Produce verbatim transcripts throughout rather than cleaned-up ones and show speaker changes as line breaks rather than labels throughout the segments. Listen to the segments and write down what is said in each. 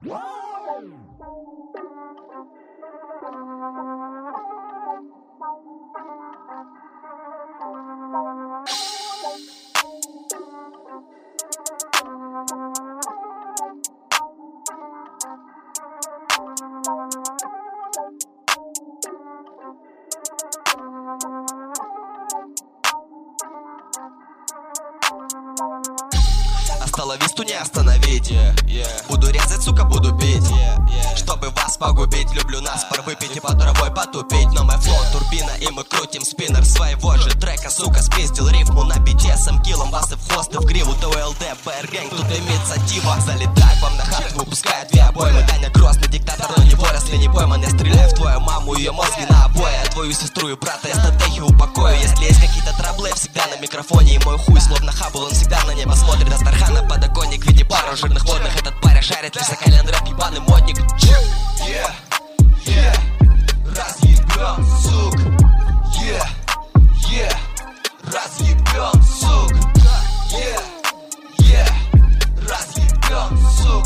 Осталовисту не остановить, yeah, yeah. Буду резать, сука, буду бить, yeah, yeah. Чтобы вас погубить, люблю нас пар выпить и по травой потупить. Но мой флоу турбина, и мы крутим спиннер своего же трека, сука, спиздил рифму на бите с киллом, вас и в хвост и в гриву. ТЛД, ПР-гэнг, тут инициатива. Залетай к вам на хат, выпуская две обоймы. Таня Грозный диктатор, но не вырос, не пойман. Я стреляю в твою маму, ее мозги на обои, а твою сестру и брата я статехи упокою. Если есть какие-то траблы, всегда на микрофоне. И мой хуй словно Хаббл, он всегда на небо смотрит. Астархана подоконник в виде пару жирных водных. Этот паря шарит, высоколен рэп, ебаный модник. Yeah, yeah, разъебён, сук. Yeah, yeah, разъебён, сук. Yeah, yeah, разъебён, сук.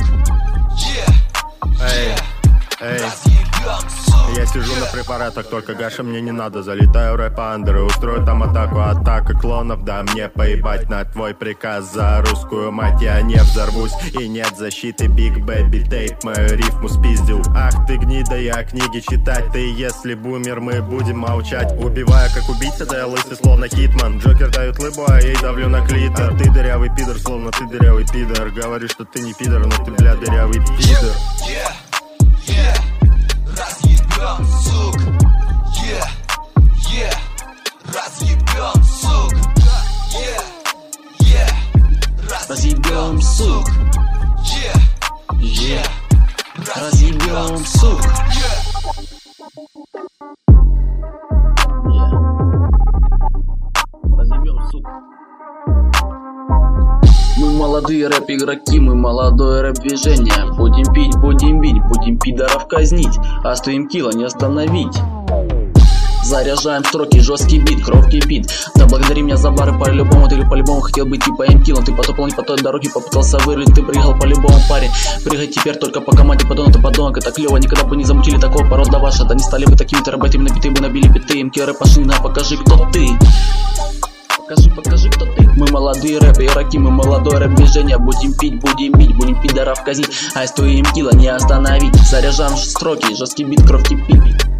Yeah, yeah, разъебён, сук.
Я сижу на препаратах, только Гаша мне не надо. Залетаю рэп-андеры, устрою там атаку. Атака клонов, да мне поебать на твой приказ. За русскую мать я не взорвусь. И нет защиты, Big Baby Tape мою рифму спиздил. Ах ты гнида, я книги читать. Ты если бумер, мы будем молчать. Убиваю как убийца, да я лысый словно Хитман. Джокер дает лыбу, а я ей давлю на клитор. А ты дырявый пидор, словно ты дырявый пидор. Говоришь, что ты не пидор, но ты, бля, дырявый пидор.
Yeah, yeah, разъебён, сук. Yeah, yeah, разъебён, сук. Yeah, yeah, разъебён, сук. Yeah, yeah, разъебён, сук.
Разъебён, сук. Мы молодые рэп-игроки, мы молодое рэп-движение. Будем пить, будем бить, будем пидоров казнить, а стоим кило не остановить. Заряжаем строки, жесткий бит, кровь кипит. Да благодари меня за бары, по-любому ты по-любому хотел быть типа эм-киллом. Ты потопал не по той дороге, попытался вырыть, ты прыгал по-любому, парень. Прыгай теперь только по команде, подонок, ты подонок, это клево. Никогда бы не замутили такого порода ваша, да не стали бы такими терабайтами на биты, бы набили биты. Эм-киллеры пошли, на, покажи, кто ты. Покажи, покажи, кто ты. Мы молодые рэп-игроки, мы молодое рэп-движение. Будем пить, будем бить, будем пидоров казнить, а стоим кило не остановить. Заряжаем строки, жесткий бит, кровь кипит.